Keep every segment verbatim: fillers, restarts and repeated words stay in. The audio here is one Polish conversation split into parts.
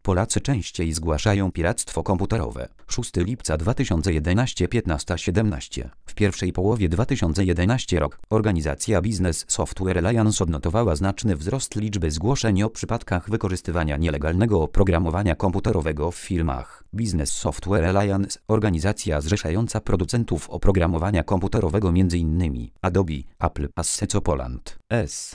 Polacy częściej zgłaszają piractwo komputerowe. szóstego lipca dwa tysiące jedenastego piętnaście siedemnaście. W pierwszej połowie dwa tysiące jedenastego rok organizacja Business Software Alliance odnotowała znaczny wzrost liczby zgłoszeń o przypadkach wykorzystywania nielegalnego oprogramowania komputerowego w firmach. Business Software Alliance, organizacja zrzeszająca producentów oprogramowania komputerowego m.in. Adobe, Apple, Asseco Poland, S.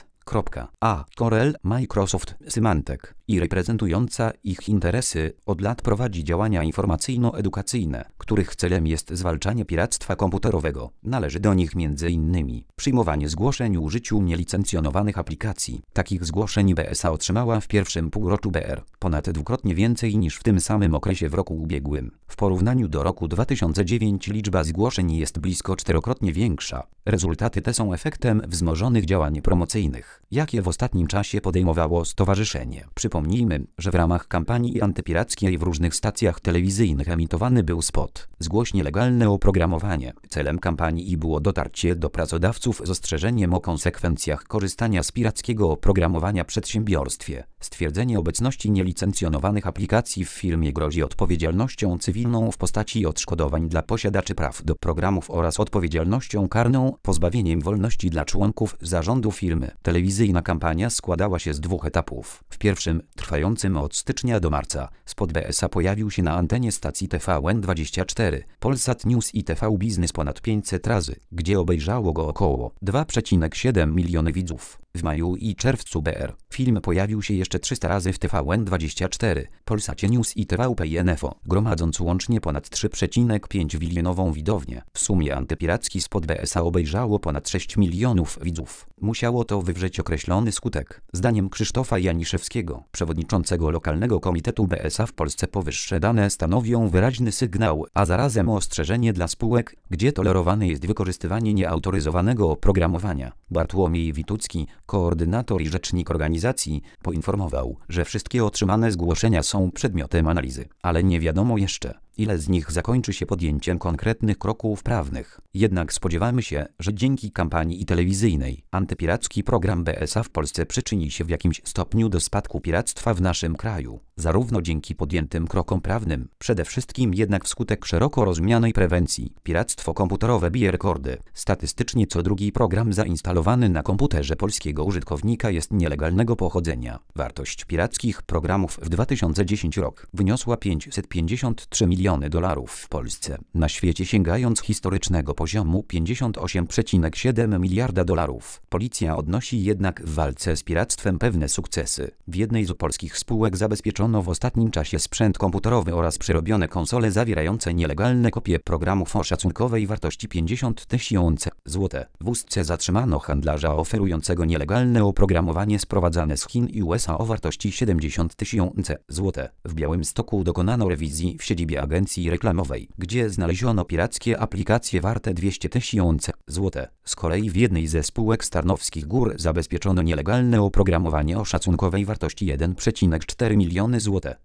A. Corel, Microsoft, Symantec i reprezentująca ich interesy od lat prowadzi działania informacyjno-edukacyjne, których celem jest zwalczanie piractwa komputerowego. Należy do nich m.in. przyjmowanie zgłoszeń o użyciu nielicencjonowanych aplikacji. Takich zgłoszeń B S A otrzymała w pierwszym półroczu B R ponad dwukrotnie więcej niż w tym samym okresie w roku ubiegłym. W porównaniu do roku dwa tysiące dziewiątego liczba zgłoszeń jest blisko czterokrotnie większa. Rezultaty te są efektem wzmożonych działań promocyjnych, jakie w ostatnim czasie podejmowało stowarzyszenie. Przypomnijmy, że w ramach kampanii antypirackiej w różnych stacjach telewizyjnych emitowany był spot „Zgłoś nielegalne oprogramowanie”. Celem kampanii było dotarcie do pracodawców z ostrzeżeniem o konsekwencjach korzystania z pirackiego oprogramowania w przedsiębiorstwie. Stwierdzenie obecności nielicencjonowanych aplikacji w firmie grozi odpowiedzialnością cywilną w postaci odszkodowań dla posiadaczy praw do programów oraz odpowiedzialnością karną, pozbawieniem wolności dla członków zarządu firmy. Telewizyjna kampania składała się z dwóch etapów. W pierwszym, trwającym od stycznia do marca, spot B S A pojawił się na antenie stacji T V N dwadzieścia cztery, Polsat News i T V Biznes ponad pięćset razy, gdzie obejrzało go około dwa przecinek siedem miliony widzów. W maju i czerwcu B R film pojawił się jeszcze trzysta razy w T V N dwadzieścia cztery, Polsacie News i T V P N F O, gromadząc łącznie ponad trzy przecinek pięć milionową widownię. W sumie antypiracki spot B S A obejrzało ponad sześć milionów widzów. Musiało to wywrzeć określony skutek. Zdaniem Krzysztofa Janiszewskiego, przewodniczącego lokalnego komitetu B S A w Polsce, powyższe dane stanowią wyraźny sygnał, a zarazem ostrzeżenie dla spółek, gdzie tolerowane jest wykorzystywanie nieautoryzowanego oprogramowania. Bartłomiej Witucki, koordynator i rzecznik organizacji, poinformował, że wszystkie otrzymane zgłoszenia są przedmiotem analizy, ale nie wiadomo jeszcze, ile z nich zakończy się podjęciem konkretnych kroków prawnych. Jednak spodziewamy się, że dzięki kampanii i telewizyjnej antypiracki program B S A w Polsce przyczyni się w jakimś stopniu do spadku piractwa w naszym kraju, zarówno dzięki podjętym krokom prawnym, przede wszystkim jednak wskutek szeroko rozumianej prewencji. Piractwo komputerowe bije rekordy. Statystycznie co drugi program zainstalowany na komputerze polskiego użytkownika jest nielegalnego pochodzenia. Wartość pirackich programów w dwa tysiące dziesiątym roku wyniosła pięćset pięćdziesiąt trzy miliony dolarów w Polsce, na świecie sięgając historycznego poziomu pięćdziesiąt osiem przecinek siedem miliarda dolarów. Policja odnosi jednak w walce z piractwem pewne sukcesy. W jednej z polskich spółek zabezpieczono w ostatnim czasie sprzęt komputerowy oraz przerobione konsole zawierające nielegalne kopie programów o szacunkowej wartości pięćdziesiąt tysięcy złotych. W Ustce zatrzymano handlarza oferującego nielegalne oprogramowanie sprowadzane z Chin i U S A o wartości siedemdziesiąt tysięcy złotych. W Białymstoku dokonano rewizji w siedzibie agencji reklamowej, gdzie znaleziono pirackie aplikacje warte dwieście tysięcy złotych. Z kolei w jednej ze spółek z Tarnowskich Gór zabezpieczono nielegalne oprogramowanie o szacunkowej wartości jeden przecinek cztery miliony złotych.